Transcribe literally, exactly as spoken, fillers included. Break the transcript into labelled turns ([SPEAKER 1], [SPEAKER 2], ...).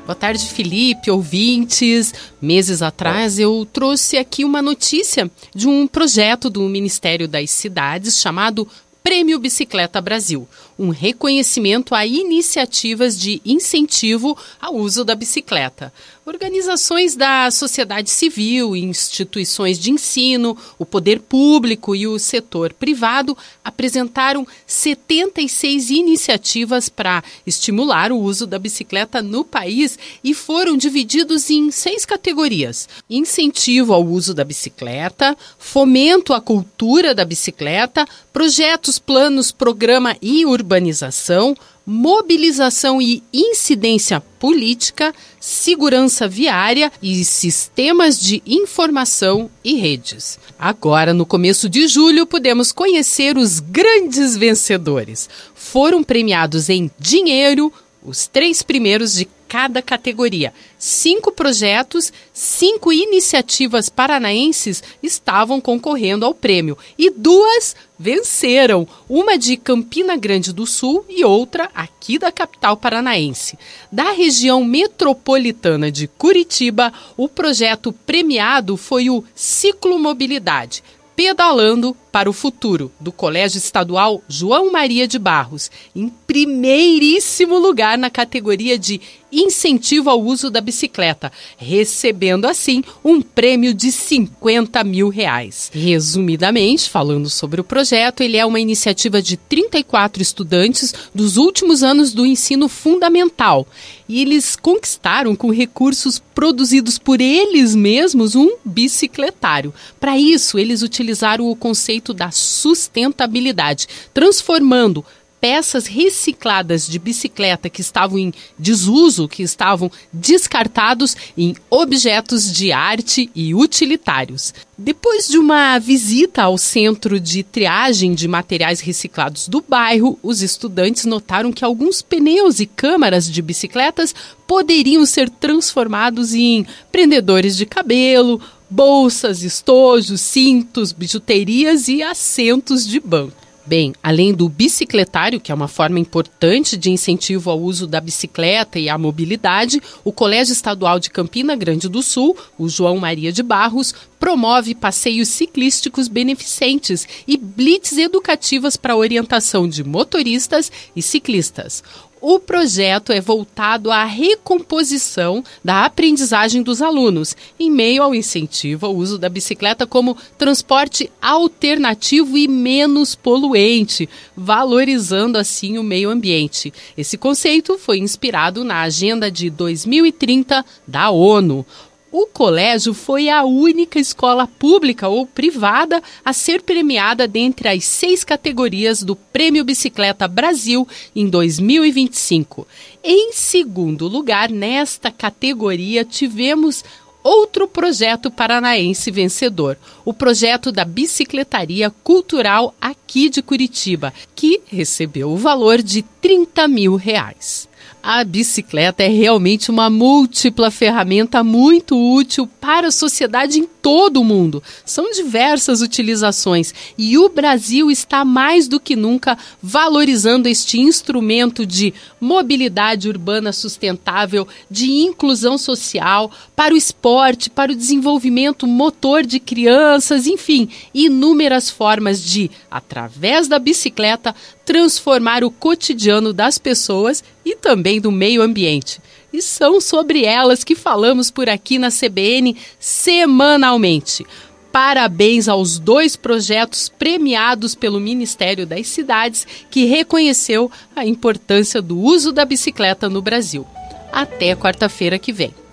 [SPEAKER 1] Boa tarde, Felipe, ouvintes. Meses atrás eu trouxe aqui uma notícia de um projeto do Ministério das Cidades chamado Prêmio Bicicleta Brasil, um reconhecimento a iniciativas de incentivo ao uso da bicicleta. Organizações da sociedade civil, instituições de ensino, o poder público e o setor privado apresentaram setenta e seis iniciativas para estimular o uso da bicicleta no país e foram divididos em seis categorias: incentivo ao uso da bicicleta, fomento à cultura da bicicleta, projetos, planos, programa e urbanização, mobilização e incidência política, segurança viária e sistemas de informação e redes. Agora, no começo de julho, podemos conhecer os grandes vencedores. Foram premiados em dinheiro os três primeiros de cada categoria. Cinco projetos, cinco iniciativas paranaenses estavam concorrendo ao prêmio e duas venceram, uma de Campina Grande do Sul e outra aqui da capital paranaense. Da região metropolitana de Curitiba, o projeto premiado foi o Ciclomobilidade, Pedalando para o Futuro, do Colégio Estadual João Maria de Barros, em primeiríssimo lugar na categoria de incentivo ao uso da bicicleta, recebendo assim um prêmio de cinquenta mil reais. Resumidamente, falando sobre o projeto, ele é uma iniciativa de trinta e quatro estudantes dos últimos anos do ensino fundamental. E eles conquistaram, com recursos produzidos por eles mesmos, um bicicletário. Para isso, eles utilizaram o conceito da sustentabilidade, transformando peças recicladas de bicicleta que estavam em desuso, que estavam descartados, em objetos de arte e utilitários. Depois de uma visita ao centro de triagem de materiais reciclados do bairro, os estudantes notaram que alguns pneus e câmaras de bicicletas poderiam ser transformados em prendedores de cabelo, bolsas, estojos, cintos, bijuterias e assentos de banco. Bem, além do bicicletário, que é uma forma importante de incentivo ao uso da bicicleta e à mobilidade, o Colégio Estadual de Campina Grande do Sul, o João Maria de Barros, promove passeios ciclísticos beneficentes e blitz educativas para orientação de motoristas e ciclistas. O projeto é voltado à recomposição da aprendizagem dos alunos, em meio ao incentivo ao uso da bicicleta como transporte alternativo e menos poluente, valorizando assim o meio ambiente. Esse conceito foi inspirado na Agenda de dois mil e trinta da ONU. O colégio foi a única escola pública ou privada a ser premiada dentre as seis categorias do Prêmio Bicicleta Brasil em dois mil e vinte e cinco. Em segundo lugar, nesta categoria, tivemos outro projeto paranaense vencedor, o projeto da Bicicletaria Cultural aqui de Curitiba, que recebeu o valor de trinta mil reais. A bicicleta é realmente uma múltipla ferramenta muito útil para a sociedade em todo o mundo. São diversas utilizações e o Brasil está mais do que nunca valorizando este instrumento de mobilidade urbana sustentável, de inclusão social, para o esporte, para o desenvolvimento motor de crianças, enfim, inúmeras formas de, através da bicicleta, transformar o cotidiano das pessoas e também do meio ambiente. E são sobre elas que falamos por aqui na C B N semanalmente. Parabéns aos dois projetos premiados pelo Ministério das Cidades, que reconheceu a importância do uso da bicicleta no Brasil. Até quarta-feira que vem.